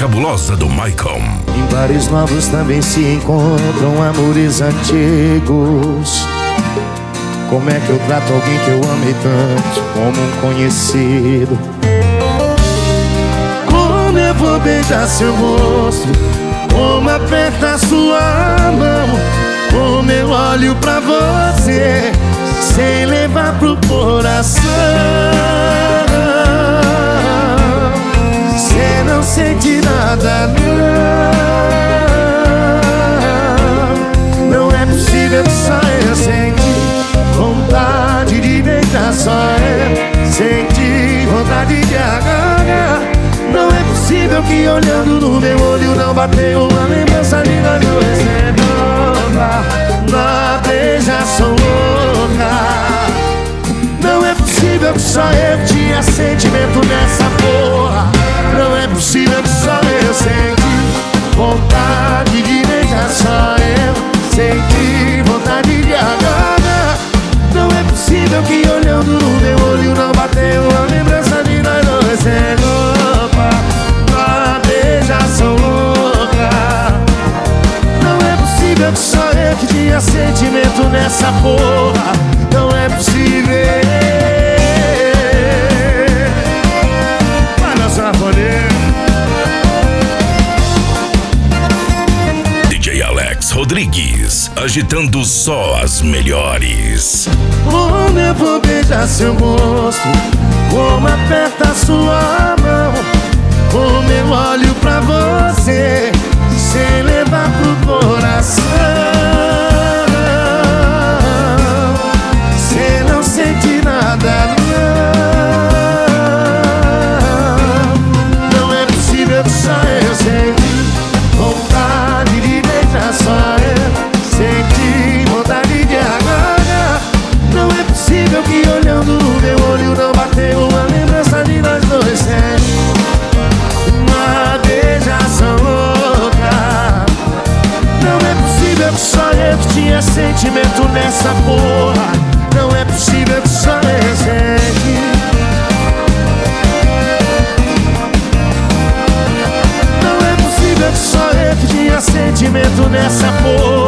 cabulosa do Maicon. Em bares novos também se encontram amores antigos. Como é que eu trato alguém que eu amei tanto como um conhecido? Como eu vou beijar seu rosto? Como aperta sua mão? Como eu olho pra você sem levar pro coração? Cê não sente nada, não. Não é possível que só eu senti vontade de beijar, só eu senti vontade de agarrar. Não é possível que olhando no meu olho não bateu uma lembrança de nós dois. É nova, na beijação louca. Não é possível que só eu tinha sentimento nessa porra. Não é possível que só eu senti vontade de beijar, só eu senti vontade de agarrar. Não é possível que olhando no meu olho não bateu uma lembrança de nós dois. É nova, na beijação louca. Não é possível que só eu que tinha sentimento nessa porra. Não é possível. Vai dançar poder. DJ Alex Rodrigues, agitando só as melhores. Como eu vou beijar seu rosto? Como aperta sua mão? Como eu olho pra você sem levar pro coração? Cê não sente nada, não. Não é possível que só eu senti vontade de beijar, só eu senti vontade de agarrar. Não é possível que olhando no meu olho não bateu uma lembrança de nós dois. É uma beijação louca. Não é possível que só eu que tinha sentimento nessa porra. Não é possível que só eu senti. Não é possível que só eu que tinha sentimento nessa porra.